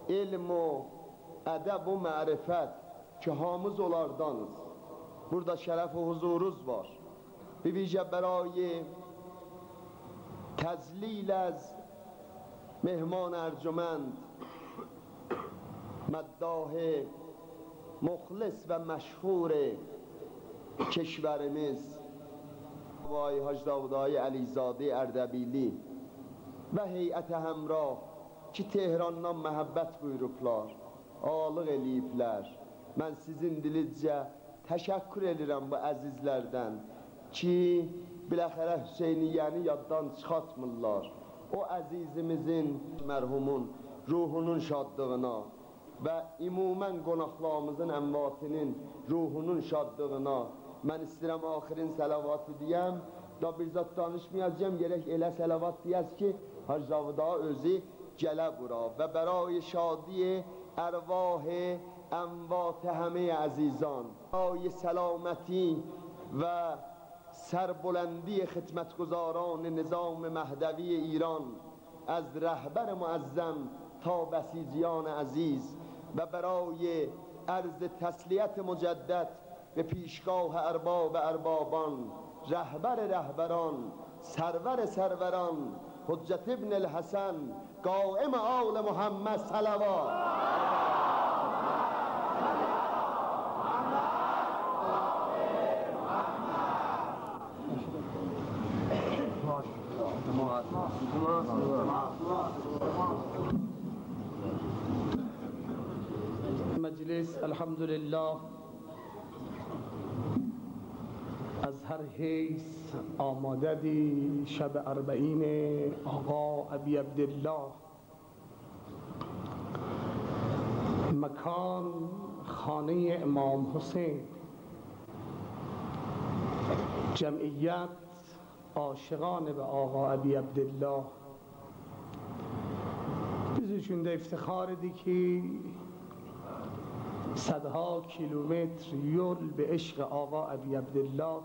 elm و ədəb və mərifət ki, hamız onlardanız. Burada şərəf və huzuruz var. Bir vicə برای تذلیل از مهمان ارجمند مداح مخلص و مشهور کشورimiz Vay Hacı Davudai Əlizade Ərdəbili və heyət həmrah ki, Tehrandan məhəbbət buyurublar, alıq eləyiblər. Mən sizin dilizcə təşəkkür edirəm bu əzizlərdən ki, biləxərə Hüseyniyyəni yaddan çıxartmırlar. O əzizimizin, mərhumun ruhunun şadlığına və ümumən qonaqlarımızın əmvatinin ruhunun şadlığına mən istəyirəm axirin səlavatı deyəm. Da bir zat danışmayacağım, gerek elə səlavat deyəz ki, Hacı Davud'a özü gələ bura və برای شادی ارواح اموات همه عزیزان، برای سلامتی و سربلندی خدمتگزاران نظام مهدوی ایران از رهبر معظم تا بسیجیان عزیز و برای عرض تسلیت مجدد به پیشگاه ارباب اربابان، رهبر رهبران، سرور سروران، حجت ابن الحسن، قائم آل محمد صلوات. مجلس الحمدلله از هر حیث آماده دی شب اربعین آقا ابی عبدالله. مکان خانه امام حسین، جمعیت عاشقان به آقا ابی عبدالله. bizuşunda افتخار دی که صدها کیلومتر یول به عشق آقا ابی عبدالله.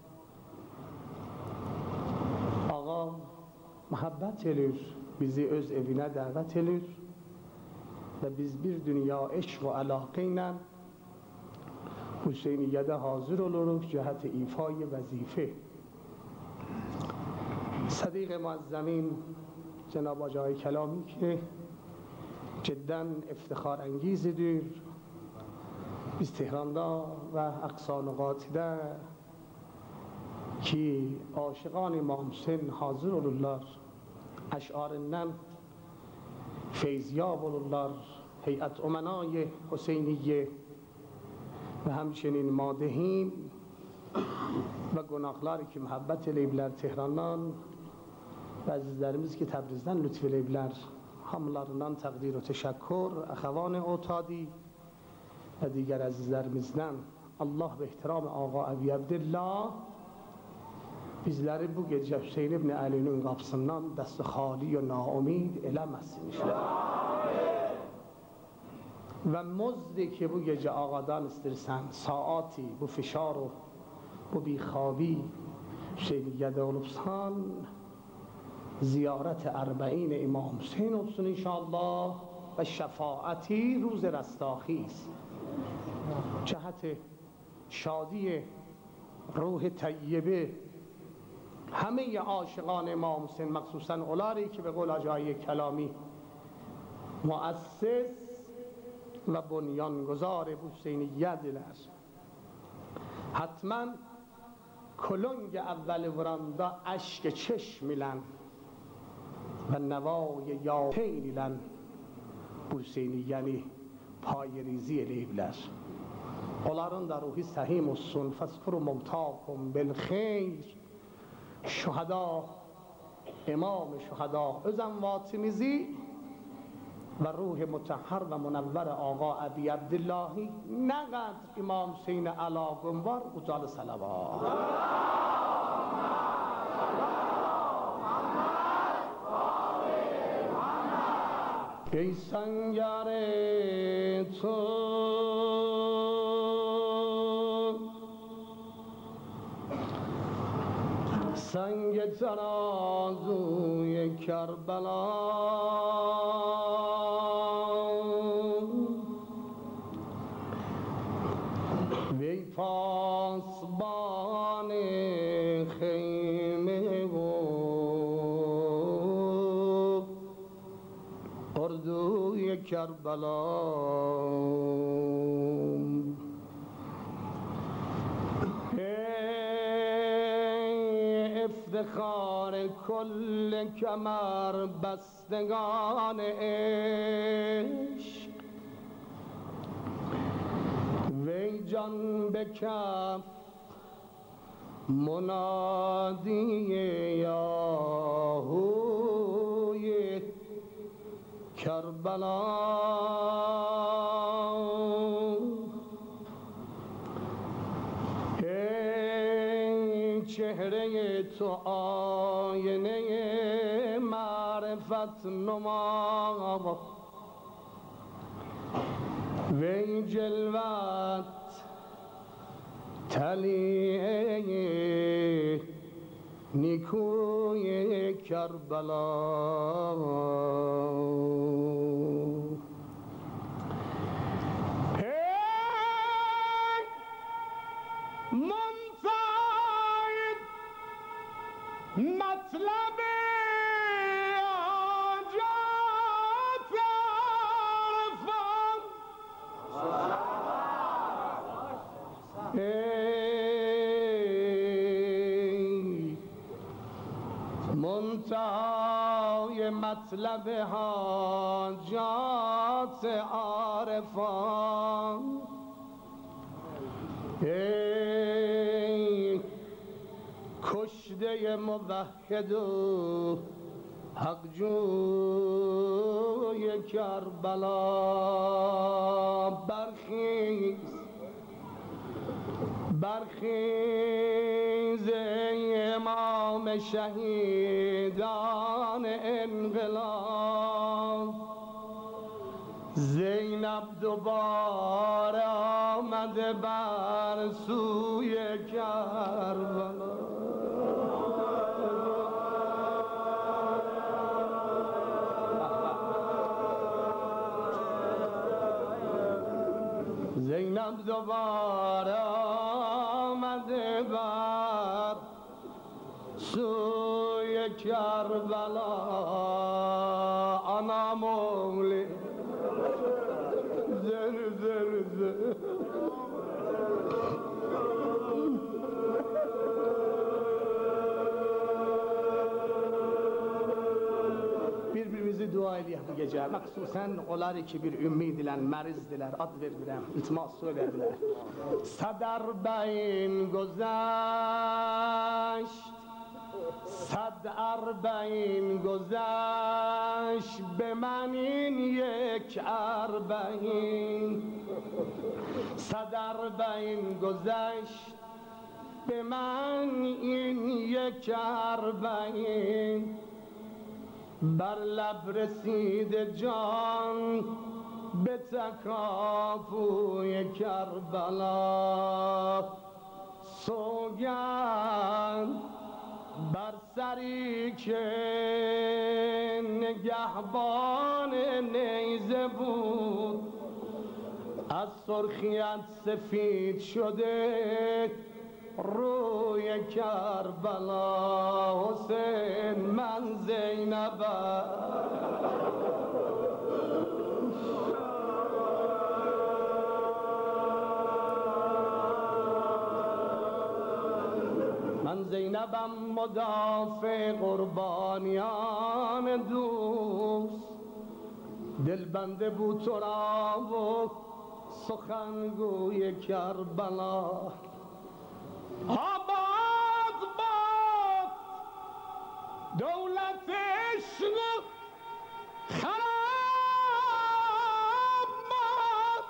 آقا محبت edir, bizi öz evine davet edir ve biz bir dünya eşq و علاقه ilə Hüseyniyyədə hazır oluruq cəhət ifای vəzifə. صدیق معظمین جناب آقای کلامی که جدا افتخار انگیزdir. Biz Tehranda və əqsa nüqatidə ki, aşıqan İmam Hüseyin hazır olurlar, əşarından feyziyab olurlar, heyət umanay Hüseyniyyə və həmçinin madehin və qonaqlar ki, məhəbbət eləyiblər Tehrandan və əzizlərimiz ki, Təbrizdən lütf eləyiblər, hamılarından təqdir və təşəkkür, əxəvan otadi و دیگر عزیزlerimizden Allah ve ehtiram Ağa Əbi Abdillah bizleri bu gece Hüseyin ibn Ali'nin kapısından dəst-i xali ve naumid eləməsin inşallah. Ve muzdi ki bu gece ağadan istirsən, saati bu fişar و bu بیخوابی Hüseyniyyədə olubsan, ziyaret اربعین امام حسین olsun inşallah ve şefaati روز رستاخیز جهت شادی روح طیبه همه عاشقان امام حسین، مخصوصا اولاری که به قول آقای کلامی مؤسس و بنیانگذار حسینیت‌دیler حتما کلنگ اول وراندا اشک چشم ایلن و نوای یاپین ایلن Hüseyniyyəni payirizi eləyiblər. Onların da ruhi səhim olsun. Fəzkuru mevtakum bil xeyr. Şühada, imam şühada öz əmvatimizi və ruhi mutahhar və munəvvər Ağa Əbi Abdillahi nə qədr İmam Hüseynə əlaqım var, ucalı salavat. ای سنگر تو سنگ ترازوی کربلا پاسبان خیمه و اردوی کربلا، افتخار کل کمر بستگان عشق، وی جان به کف منادی یاهوی کربلا، ای چهره تو آینه معرفت نما، وی جلوت طلیعه نیکوی کربلا، منتهی مطلب حاجات عرفان، منتهای مطلب حاجات عارفان، ای کشته موحد و حق جوی کربلا، برخیز ای امام شهیدان انقلاب، زینب دوباره آمده بر سوی کربلا، زینب دوباره آمده بر سوی کربلا، انا مولی زر زر زر bir-birimizi dua ediyek bu gece. Maksusen onları ki bir ümmidiler, merizdiler, ad verdiler, iltimas söylediler. Sad arba'in گذشت، صد اربعین گذشت، به من این یک اربعین، صد اربعین گذشت، به من این یک اربعین، بر لب رسید جان به تکاپوی کربلا، سوگند بر سری که نگهبان نیزه بود، از سرخیت سفید شده روی کربلا، حسین من زینبم، من زینبم مدافع قربانیان دوست، دل بنده بود تو را و سخنگوی کربلا، آباد باد دولت عشق خراب باد،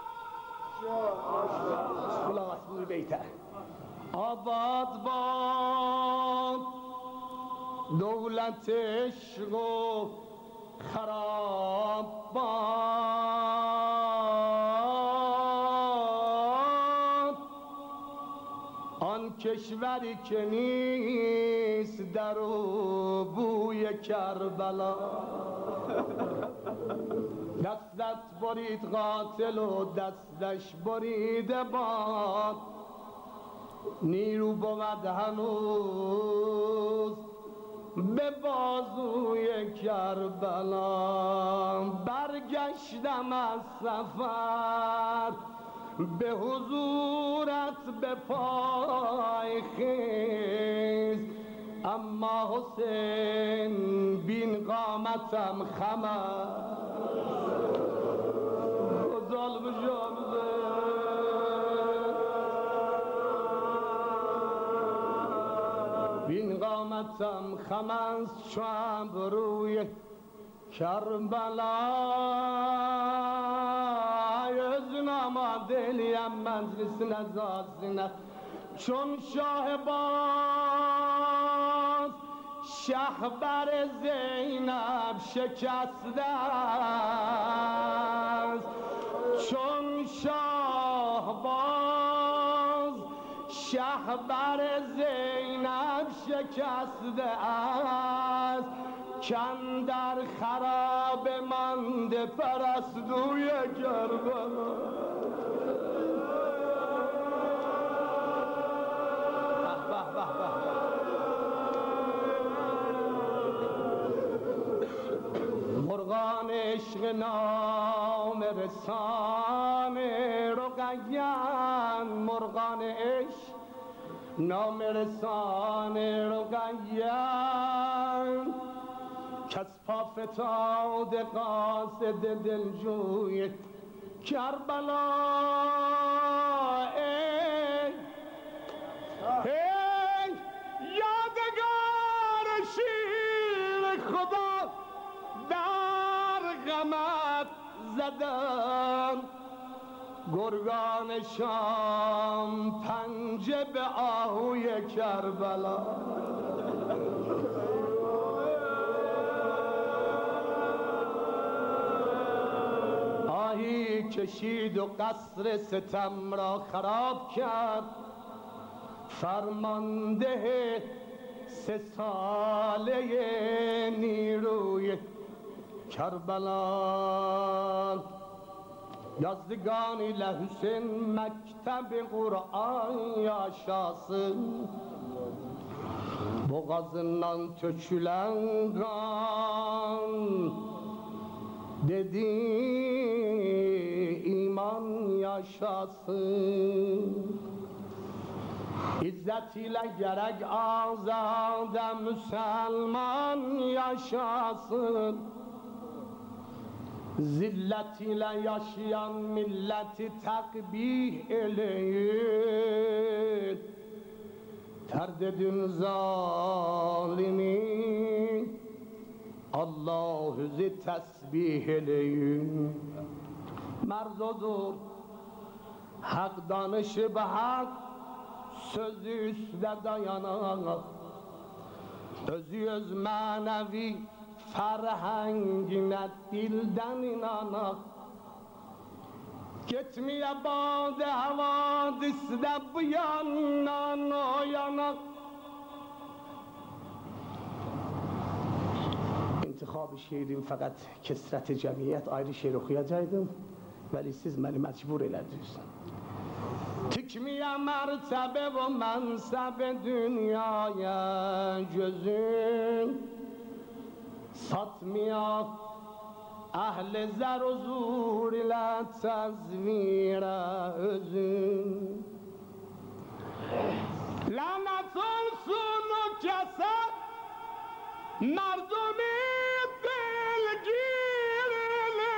خلاص بوی بیتر، آباد باد دولت عشق و خراب باد، آن کشوری که نیست در او بوی کربلا، دستت برید قاتل و دستش بریده باد، نیرو بود هنوز به بازوی کربلا. برگشتم از سفر به حضورت به پای خیز، اما حسین بین قامتم خم ظالم جانبه. بین قامتم خم است چو ابروی کربلا. ازنما دلیم مجلس نزازنه چون شاه باز شهبر زینب شکسته است. چون شاه باز شهبر زینب شکسته است. کاندر خراب مانده پرستوی کربلا. مرغان عشق نام رسان رقیان، مرغان عشق نام رسان رقیان، کس پا فتاد قاصد دلجوی کربلا. ای یادگار شیر خدا در غمت زدن. گرگان شام پنجه به آهوی کربلا. آهی کشید و قصر ستم را خراب کرد. فرمانده 3 ساله نیروی کربلا. یزدگانی لحسین مکتب قرآن yaşasın. Boğazından tökülen kan dedi iman yaşasın. İzzet ile gerek azade Müslüman yaşasın. Zillet ile yaşayan milleti takbih eleyin. Terdedin zalimi Allah'ı tesbih eleyin. Merzodur hak danışı be hak, sözü üstte dayanak. Özü öz manevi فرهنگینت dilden inanak. Gitmeye bade havadiste bu yandan o yana. انتخاب şiirim fakat kesret cemiyet ayrı şiir okuyacaydım. Veli siz beni mecbur elediniz. Tikmeye mertebe ve mensebe dünyaya gözüm. Satmıyor ahl-i zer u zur ile tezvire özün. Lanet olsun o kese merdumi dilgirli.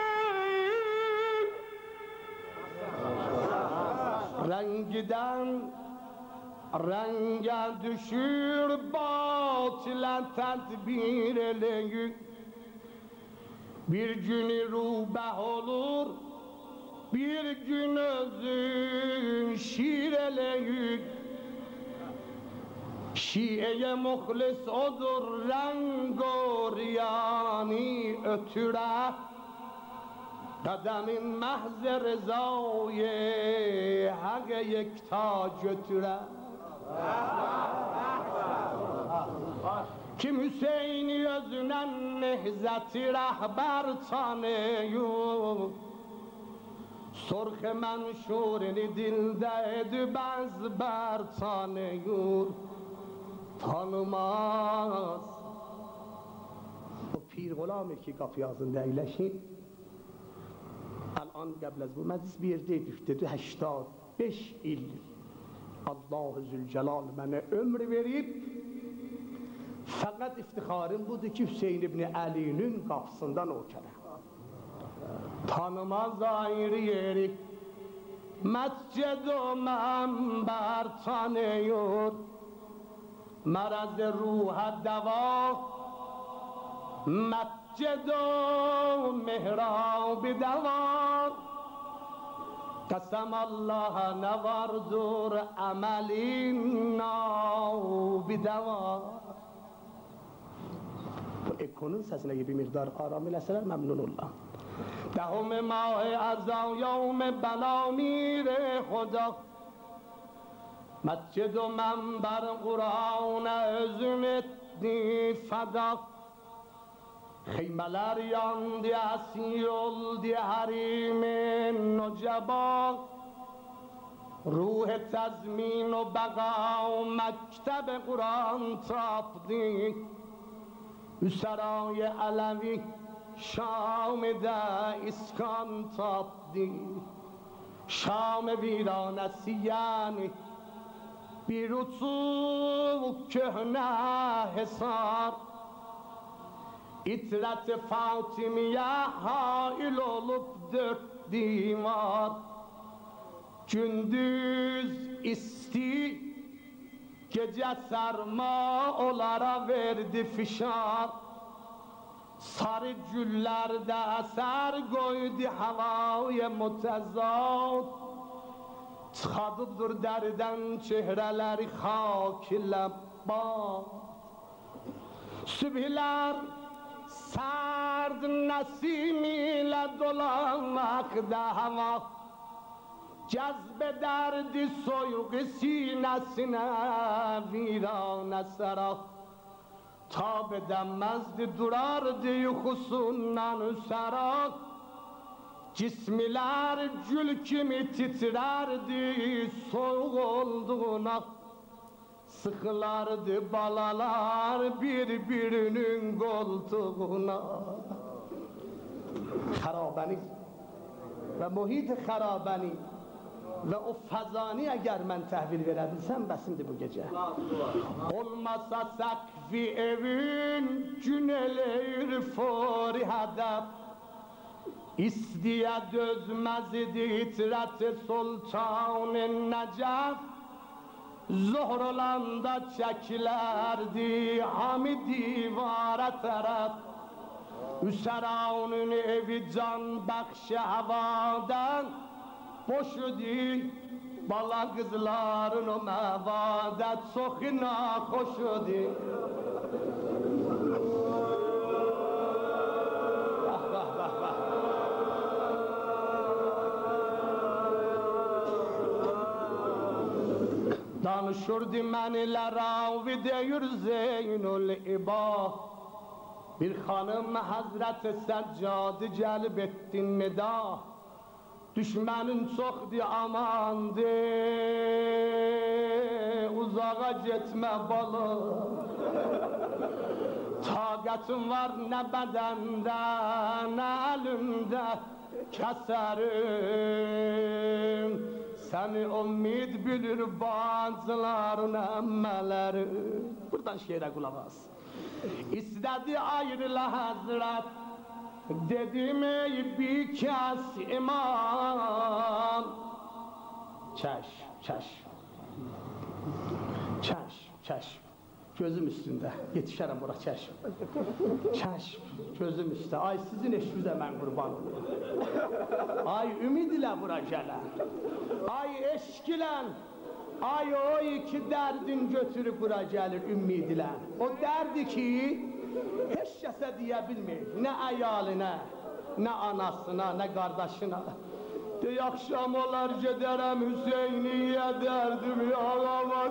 Rengiden renge düşür batile tedbir eleyin. Bir günü rubeh olur, bir gün özün şiir eleyin. Şiye muhlis odur renk o riyani ötüre. Kademin mehz rızayı hak yekta götüre. Kim Hüseyin'i özünen nehzeti rahber tanıyor. سرخ منشور dilde dübez ber tanıyor tanımaz. O pیر غلامی که گفت آزنده ایلشین الان قبل از bu meclis bir yerde düştü 85 il Allah Zülcelal bana ömür verip fakat iftiharım budur ki Hüseyin İbni Ali'nin kapısından okudum. Tanımaz ayrı yeri mescid-i menber tanıyor مرض روح دوا مسجد و محراب دوار قسم الله نوردور عملینا بدوار اکنون سزنه بی مقدار آرامی لسرر ممنون الله دهم ماه ازا یوم بلا میره خدا مسجد و منبر قرآن özüm etdi feda خیملر یاندی اسیر oldi حریم نجبا روح تزمین و بقا و مکتب قرآن تاپدی سرای علوی شام ده اسکان تاپدی شام ویرانسی یعنی بیروتو کهنه حسار İtret Fatimiye hail olup dört divar Gündüz isti gece sarma olara verdi fişar Sarı güllerde eser koydu havaya mutezat Tıkadıdır derden çehreleri hak lebbat Sübhiler سرد نسیمیله dolanmakda hava Cezb derdi soyuq sinesine virane sera Tab edemezdi durardı yuxusundan sera Cismiler gül kimi titrerdi soğuk olduğuna Sıkılardı balalar birbirinin koltuğuna خرابنی و محیط خرابنی و o fazani eğer ben tahvil verebilsem besimdi bu gece olmasa sakfi evin cüneler fori hedef İstiye dözmez itret sultan-ı necef Zuhr olanda çekilerdi hami divara taraf Üseranın evi can bakşı havadan Boşudi bala kızların o mevadet Sokhina koşudi Danışırdı menilere ve deyir Zeynul İbah Bir hanım Hazreti Seccadı celb ettin nida Düşmenin çokdu amandı Uzağa gitme balı Taqatım var ne bedende ne elimde keserim Seni ümid bilir bazıların emmeleri Buradan şiire kulak as İstedi ayrıla Hazret Dedim ey bir kes imam Çeş Gözüm üstünde yetişerim bura çeş gözüm üstünde Ay sizin eşinize ben kurban olayım Ay ümid ile bura gelen Ay eşk ile Ay o iki derdin götürüp bura gelir ümid ile O derdi ki hiç kese diyebilmeyir Ne ayaline Ne anasına ne kardeşine De akşam olar giderim Hüseyniye derdim ya Allah